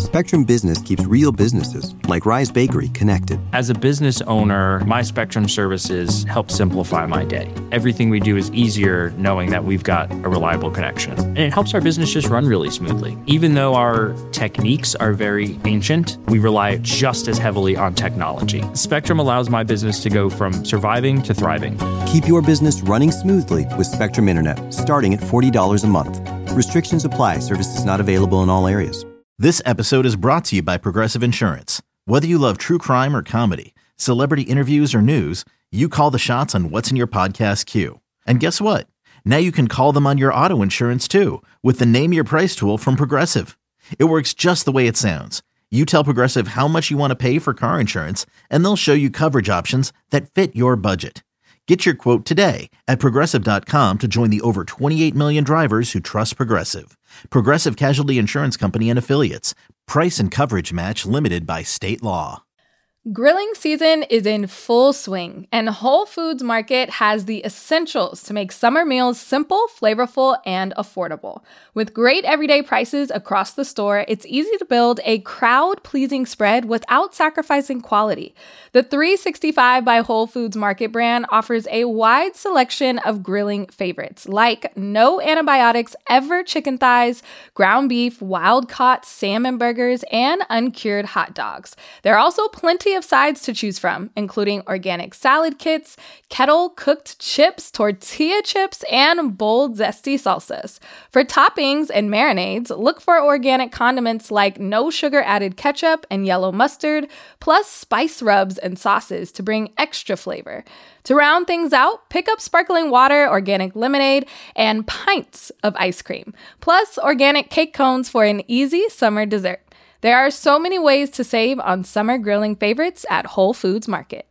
Spectrum Business keeps real businesses, like Rise Bakery, connected. As a business owner, my Spectrum services help simplify my day. Everything we do is easier knowing that we've got a reliable connection. And it helps our business just run really smoothly. Even though our techniques are very ancient, we rely just as heavily on technology. Spectrum allows my business to go from surviving to thriving. Keep your business running smoothly with Spectrum Internet, starting at $40 a month. Restrictions apply. Services not available in all areas. This episode is brought to you by Progressive Insurance. Whether you love true crime or comedy, celebrity interviews or news, you call the shots on what's in your podcast queue. And guess what? Now you can call them on your auto insurance too with the Name Your Price tool from Progressive. It works just the way it sounds. You tell Progressive how much you want to pay for car insurance, and they'll show you coverage options that fit your budget. Get your quote today at Progressive.com to join the over 28 million drivers who trust Progressive. Progressive Casualty Insurance Company and Affiliates. Price and coverage match limited by state law. Grilling season is in full swing, and Whole Foods Market has the essentials to make summer meals simple, flavorful, and affordable. With great everyday prices across the store, it's easy to build a crowd-pleasing spread without sacrificing quality. The 365 by Whole Foods Market brand offers a wide selection of grilling favorites, like no antibiotics ever chicken thighs, ground beef, wild-caught salmon burgers, and uncured hot dogs. There are also plenty of sides to choose from, including organic salad kits, kettle-cooked chips, tortilla chips, and bold, zesty salsas. For toppings and marinades, look for organic condiments like no sugar-added ketchup and yellow mustard, plus spice rubs and sauces to bring extra flavor. To round things out, pick up sparkling water, organic lemonade, and pints of ice cream, plus organic cake cones for an easy summer dessert. There are so many ways to save on summer grilling favorites at Whole Foods Market.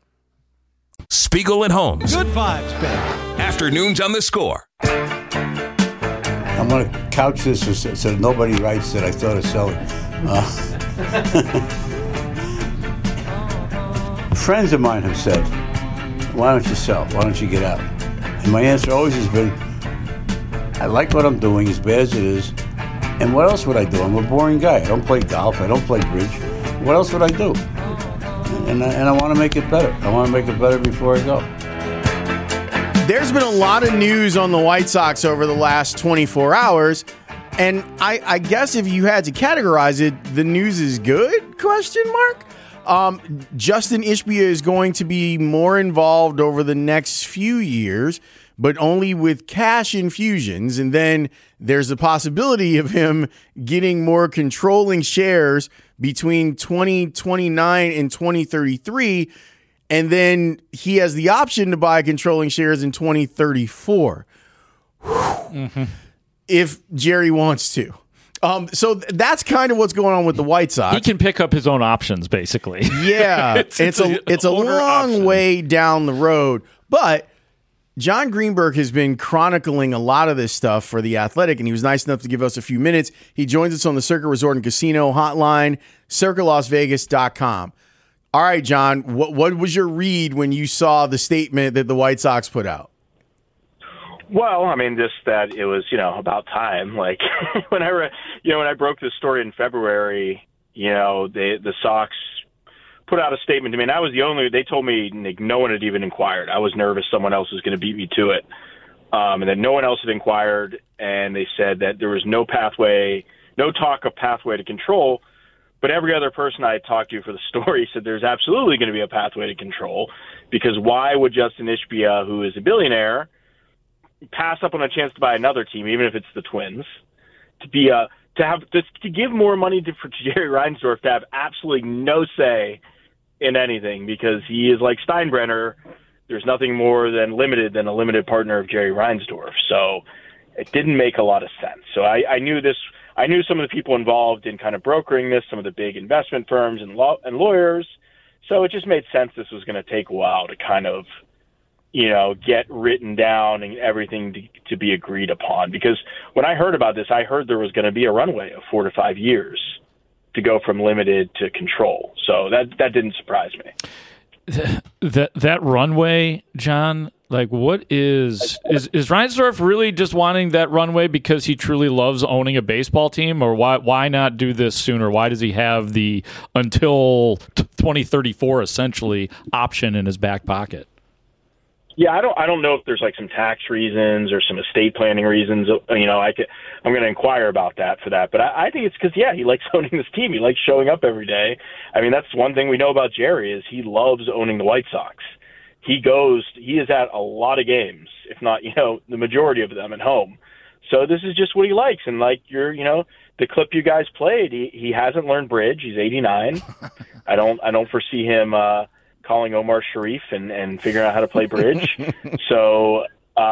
Spiegel and Holmes. Good vibes, baby. Afternoons on The Score. I'm going to couch this so nobody writes that I thought of selling. Friends of mine have said, why don't you sell? Why don't you get out? And my answer always has been, I like what I'm doing, as bad as it is. And what else would I do? I'm a boring guy. I don't play golf. I don't play bridge. What else would I do? And I want to make it better. I want to make it better before I go. There's been a lot of news on the White Sox over the last 24 hours. And I guess if you had to categorize it, the news is good? Question mark. Justin Ishbia is going to be more involved over the next few years, but only with cash infusions. And then there's a possibility of him getting more controlling shares between 2029 and 2033. And then he has the option to buy controlling shares in 2034. Mm-hmm. If Jerry wants to. So that's kind of what's going on with the White Sox. He can pick up his own options, basically. Yeah, it's a long way down the road. But John Greenberg has been chronicling a lot of this stuff for The Athletic, and he was nice enough to give us a few minutes. He joins us on the Circa Resort and Casino hotline, circalasvegas.com. All right, John, what was your read when you saw the statement that the White Sox put out? Well, I mean, just that it was, about time. Like when I broke this story in February, the Sox put out a statement to me, and they told me no one had even inquired. I was nervous someone else was going to beat me to it. And then no one else had inquired, and they said that there was no talk of pathway to control, but every other person I had talked to for the story said there's absolutely going to be a pathway to control, because why would Justin Ishbia, who is a billionaire, pass up on a chance to buy another team, even if it's the Twins, to give more money for Jerry Reinsdorf to have absolutely no say in anything, because he is like Steinbrenner. There's nothing more than a limited partner of Jerry Reinsdorf. So it didn't make a lot of sense. So I knew this. I knew some of the people involved in kind of brokering this, some of the big investment firms and lawyers. So it just made sense this was going to take a while to kind of, get written down and everything to be agreed upon. Because when I heard about this, I heard there was going to be a runway of 4 to 5 years to go from limited to control. So that didn't surprise me. That runway, John, Like, what is Reinsdorf really just wanting that runway because he truly loves owning a baseball team, or why not do this sooner? Why does he have the until 2034 essentially option in his back pocket? Yeah, I don't know if there's like some tax reasons or some estate planning reasons. I'm going to inquire about that for that. But I think it's because, he likes owning this team. He likes showing up every day. I mean, that's one thing we know about Jerry is he loves owning the White Sox. He is at a lot of games, if not, the majority of them at home. So this is just what he likes. And like the clip you guys played, he hasn't learned bridge. He's 89. I don't foresee him calling Omar Sharif and figuring out how to play bridge. So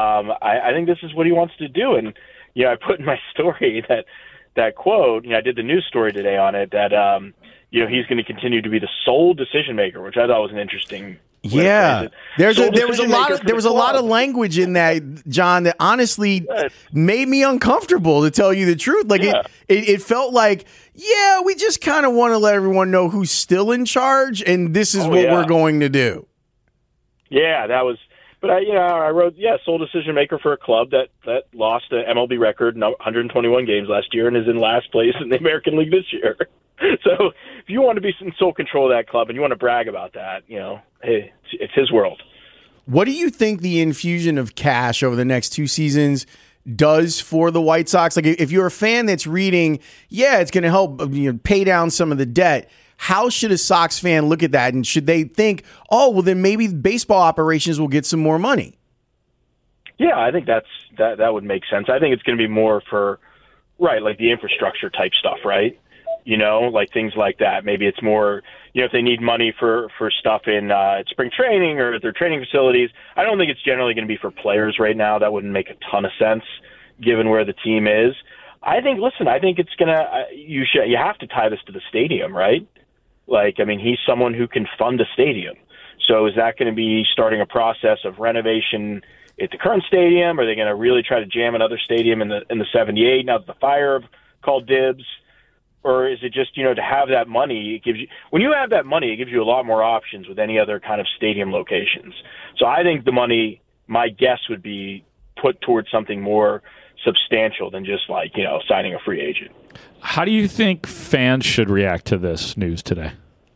I think this is what he wants to do. And I put in my story that quote. I did the news story today on it that he's going to continue to be the sole decision maker, which I thought was an interesting. Yeah, there was a lot of language in that, John, that honestly made me uncomfortable, to tell you the truth. Like it felt like, we just kind of want to let everyone know who's still in charge, and this is what we're going to do. Yeah, that was. But I wrote, sole decision maker for a club that lost an MLB record, 121 games last year, and is in last place in the American League this year. So if you want to be in sole control of that club and you want to brag about that, hey, it's his world. What do you think the infusion of cash over the next 2 seasons does for the White Sox? Like, if you're a fan that's reading, it's going to help pay down some of the debt. How should a Sox fan look at that? And should they think, then maybe baseball operations will get some more money? Yeah, I think that would make sense. I think it's going to be more for, like the infrastructure type stuff, right? Like things like that. Maybe it's more, if they need money for stuff in spring training or their training facilities. I don't think it's generally going to be for players right now. That wouldn't make a ton of sense given where the team is. I think it's going to, you have to tie this to the stadium, right? Like, I mean, he's someone who can fund a stadium. So is that going to be starting a process of renovation at the current stadium? Are they going to really try to jam another stadium in the 78 now that the Fire have called dibs? Or is it just, to have that money, when you have that money, it gives you a lot more options with any other kind of stadium locations. So I think the money, my guess would be put towards something more substantial than just like, signing a free agent. How do you think fans should react to this news today?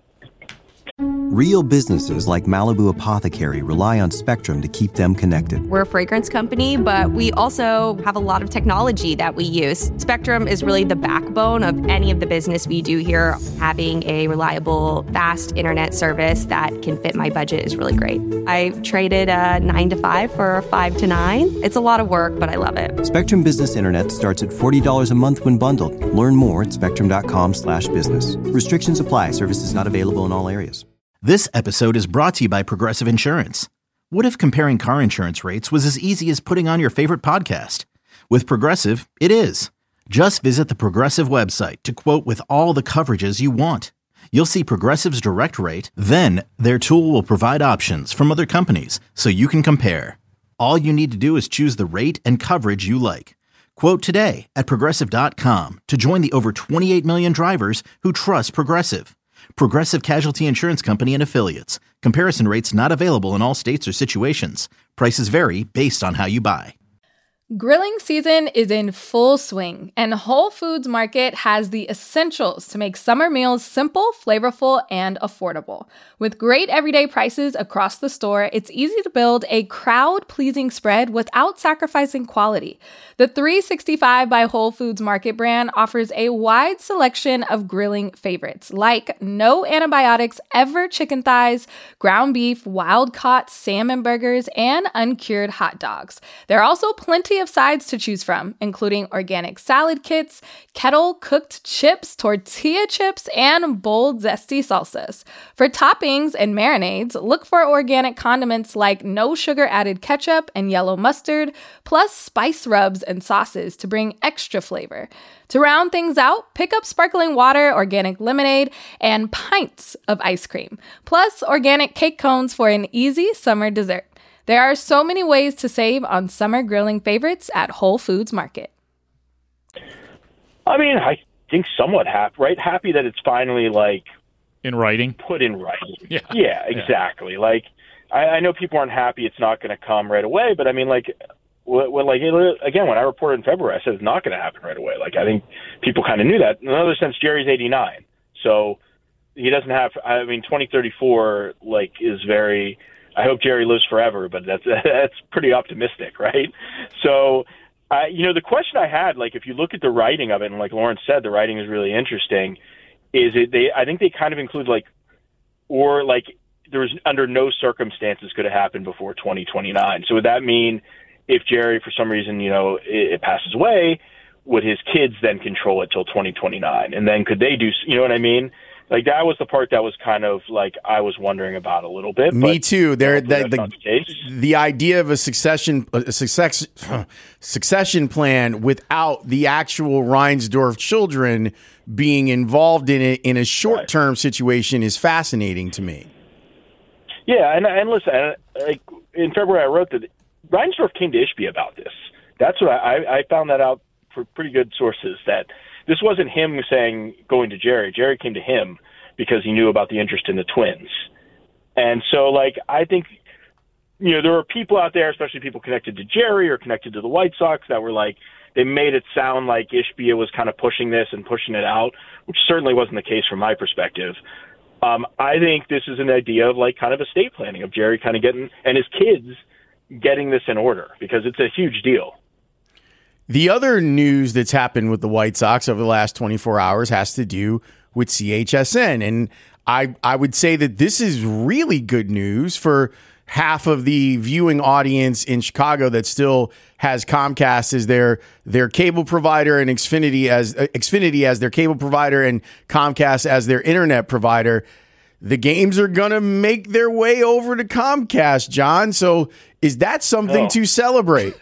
Real businesses like Malibu Apothecary rely on Spectrum to keep them connected. We're a fragrance company, but we also have a lot of technology that we use. Spectrum is really the backbone of any of the business we do here. Having a reliable, fast internet service that can fit my budget is really great. I traded a 9 to 5 for a 5 to 9. It's a lot of work, but I love it. Spectrum Business Internet starts at $40 a month when bundled. Learn more at spectrum.com/business. Restrictions apply. Services not available in all areas. This episode is brought to you by Progressive Insurance. What if comparing car insurance rates was as easy as putting on your favorite podcast? With Progressive, it is. Just visit the Progressive website to quote with all the coverages you want. You'll see Progressive's direct rate, then their tool will provide options from other companies so you can compare. All you need to do is choose the rate and coverage you like. Quote today at Progressive.com to join the over 28 million drivers who trust Progressive. Progressive Casualty Insurance Company and Affiliates. Comparison rates not available in all states or situations. Prices vary based on how you buy. Grilling season is in full swing, and Whole Foods Market has the essentials to make summer meals simple, flavorful, and affordable. With great everyday prices across the store, it's easy to build a crowd-pleasing spread without sacrificing quality. The 365 by Whole Foods Market brand offers a wide selection of grilling favorites, like no antibiotics ever chicken thighs, ground beef, wild-caught salmon burgers, and uncured hot dogs. There are also plenty of sides to choose from, including organic salad kits, kettle-cooked chips, tortilla chips, and bold, zesty salsas. For toppings and marinades, look for organic condiments like no sugar-added ketchup and yellow mustard, plus spice rubs and sauces to bring extra flavor. To round things out, pick up sparkling water, organic lemonade, and pints of ice cream, plus organic cake cones for an easy summer dessert. There are so many ways to save on summer grilling favorites at Whole Foods Market. I mean, I think somewhat happy, right? Happy that it's finally like in writing, put in writing. Yeah, exactly. Like, I know people aren't happy it's not going to come right away, but I mean, like, again, when I reported in February, I said it's not going to happen right away. Like, I think people kind of knew that. In another sense, Jerry's 89, so he doesn't have. I mean, 2034 like is very. I hope Jerry lives forever, but that's pretty optimistic, right? So, the question I had, like, if you look at the writing of it, and like Lawrence said, the writing is really interesting. I think they kind of include there's under no circumstances could it happen before 2029. So would that mean if Jerry, for some reason, it passes away, would his kids then control it till 2029? And then could they do, you know what I mean? Like, that was the part that was kind of like I was wondering about a little bit. Me too. The idea of a succession plan without the actual Reinsdorf children being involved in it in a short-term situation is fascinating to me. Yeah, and listen, like in February I wrote that Reinsdorf came to Ishbia about this. That's what I found that out for pretty good sources, that this wasn't him saying going to Jerry. Jerry came to him because he knew about the interest in the Twins. And so, like, I think, there were people out there, especially people connected to Jerry or connected to the White Sox, that were like, they made it sound like Ishbia was kind of pushing this and pushing it out, which certainly wasn't the case from my perspective. I think this is an idea of like kind of estate planning, of Jerry kind of getting, and his kids getting this in order, because it's a huge deal. The other news that's happened with the White Sox over the last 24 hours has to do with CHSN. And I would say that this is really good news for half of the viewing audience in Chicago that still has Comcast as their cable provider and Xfinity as their cable provider and Comcast as their internet provider. The games are going to make their way over to Comcast, John. So is that something to celebrate?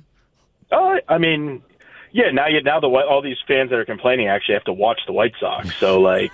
I mean, yeah. Now all these fans that are complaining actually have to watch the White Sox. So, like,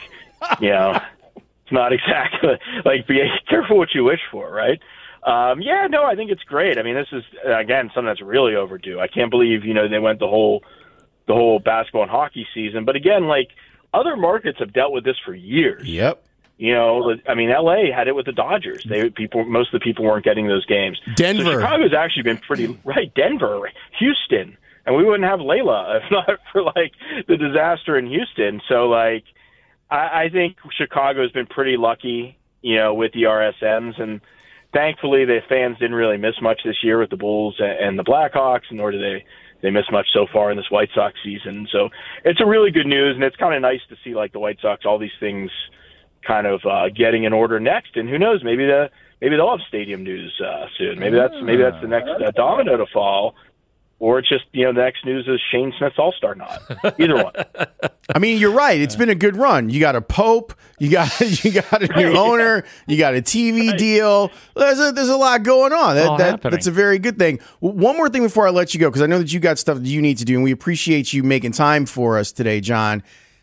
it's not exactly like, be careful what you wish for, right? I think it's great. I mean, this is again something that's really overdue. I can't believe they went the whole basketball and hockey season. But again, like, other markets have dealt with this for years. Yep. I mean, LA had it with the Dodgers. Most of the people weren't getting those games. Denver. So Chicago's actually been pretty right. Denver, Houston, and we wouldn't have Layla if not for like the disaster in Houston. So like, I think Chicago's been pretty lucky, with the RSNs, and thankfully the fans didn't really miss much this year with the Bulls and the Blackhawks, nor do they miss much so far in this White Sox season. So it's a really good news, and it's kind of nice to see like the White Sox, all these things kind of getting in order next, and who knows, maybe they'll have stadium news soon. Maybe that's the next domino to fall, or it's just the next news is Shane Smith's All-Star nod. Either one. I mean, you're right. It's been a good run. You got a Pope, you got a new owner, you got a TV deal. There's a lot going on. That's a very good thing. One more thing before I let you go, because I know that you got stuff that you need to do, and we appreciate you making time for us today, John.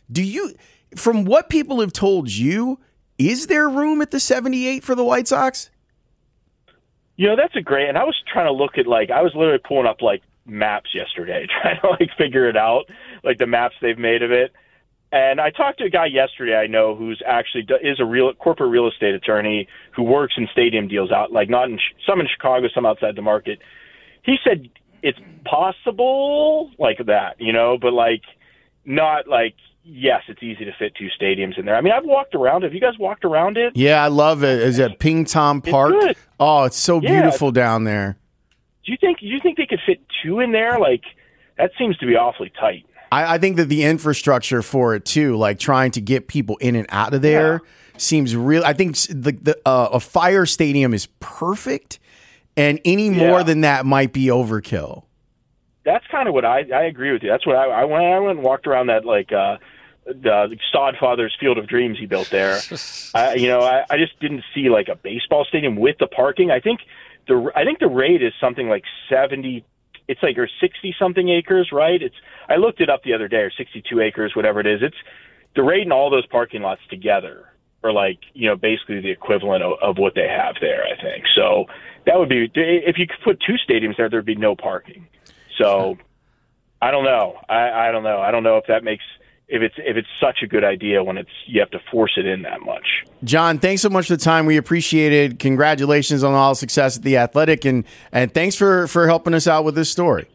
From what people have told you, is there room at the 78 for the White Sox? That's a great, and I was trying to look at, like, I was literally pulling up, like, maps yesterday, trying to, like, figure it out, like, the maps they've made of it. And I talked to a guy yesterday I know who's actually is a corporate real estate attorney who works in stadium deals out, like, some in Chicago, some outside the market. He said it's possible like that, but, like, not, like, yes, it's easy to fit two stadiums in there. I mean, I've walked around it. Have you guys walked around it? Yeah, I love it. Is it Ping Tom Park? It's good. Oh, it's so beautiful down there. Do you think they could fit two in there? Like, that seems to be awfully tight. I think that the infrastructure for it too, like trying to get people in and out of there, seems real. I think a Fire Stadium is perfect, and any more than that might be overkill. That's kind of what I agree with you. That's what I went and walked around that, like, the Sodfather's Field of Dreams he built there. I just didn't see like a baseball stadium with the parking. I think the rate is something like 70. It's like, or 60 something acres, right? I looked it up the other day, or 62 acres, whatever it is. It's the rate in all those parking lots together are like, basically the equivalent of what they have there, I think. So that would be, if you could put two stadiums there, there'd be no parking. So I don't know. I don't know. I don't know if that makes if it's such a good idea when you have to force it in that much. John, thanks so much for the time. We appreciate it. Congratulations on all the success at The Athletic, and thanks for helping us out with this story.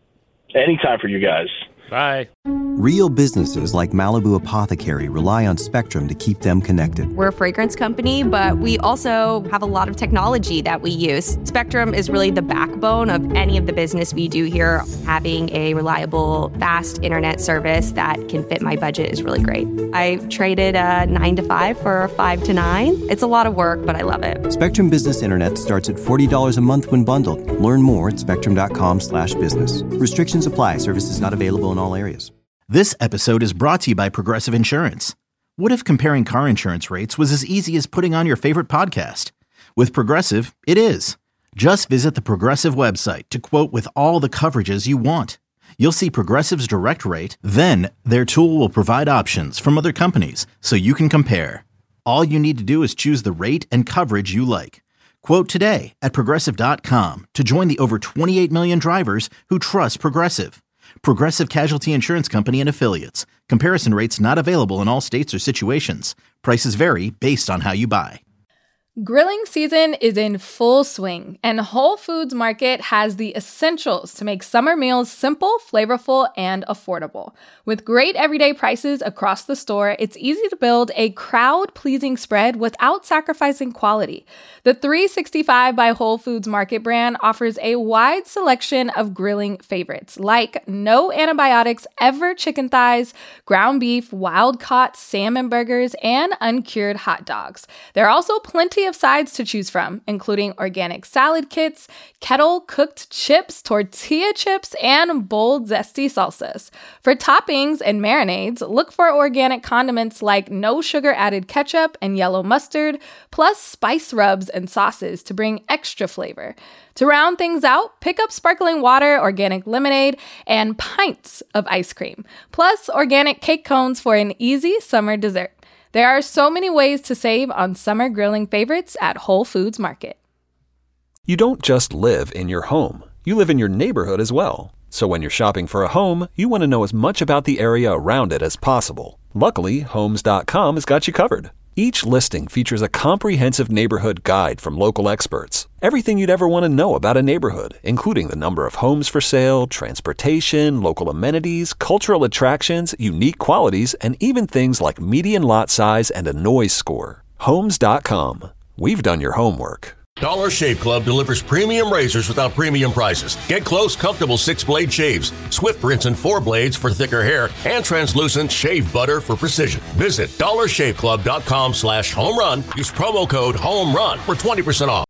Anytime for you guys. Bye. Real businesses like Malibu Apothecary rely on Spectrum to keep them connected. We're a fragrance company, but we also have a lot of technology that we use. Spectrum is really the backbone of any of the business we do here. Having a reliable, fast internet service that can fit my budget is really great. I traded a 9 to 5 for a 5 to 9. It's a lot of work, but I love it. Spectrum Business Internet starts at $40 a month when bundled. Learn more at spectrum.com/business. Restrictions apply. Services not available in all areas. This episode is brought to you by Progressive Insurance. What if comparing car insurance rates was as easy as putting on your favorite podcast? With Progressive, it is. Just visit the Progressive website to quote with all the coverages you want. You'll see Progressive's direct rate, then their tool will provide options from other companies so you can compare. All you need to do is choose the rate and coverage you like. Quote today at Progressive.com to join the over 28 million drivers who trust Progressive. Progressive Casualty Insurance Company and Affiliates. Comparison rates not available in all states or situations. Prices vary based on how you buy. Grilling season is in full swing, and Whole Foods Market has the essentials to make summer meals simple, flavorful, and affordable. With great everyday prices across the store, it's easy to build a crowd-pleasing spread without sacrificing quality. The 365 by Whole Foods Market brand offers a wide selection of grilling favorites, like no antibiotics ever chicken thighs, ground beef, wild-caught salmon burgers, and uncured hot dogs. There are also plenty of sides to choose from, including organic salad kits, kettle-cooked chips, tortilla chips, and bold, zesty salsas. For toppings and marinades, look for organic condiments like no sugar-added ketchup and yellow mustard, plus spice rubs and sauces to bring extra flavor. To round things out, pick up sparkling water, organic lemonade, and pints of ice cream, plus organic cake cones for an easy summer dessert. There are so many ways to save on summer grilling favorites at Whole Foods Market. You don't just live in your home. You live in your neighborhood as well. So when you're shopping for a home, you want to know as much about the area around it as possible. Luckily, Homes.com has got you covered. Each listing features a comprehensive neighborhood guide from local experts. Everything you'd ever want to know about a neighborhood, including the number of homes for sale, transportation, local amenities, cultural attractions, unique qualities, and even things like median lot size and a noise score. Homes.com. We've done your homework. Dollar Shave Club delivers premium razors without premium prices. Get close, comfortable 6-blade shaves, swift rinse and 4 blades for thicker hair, and translucent shave butter for precision. Visit dollarshaveclub.com/homerun. Use promo code HOMERUN for 20% off.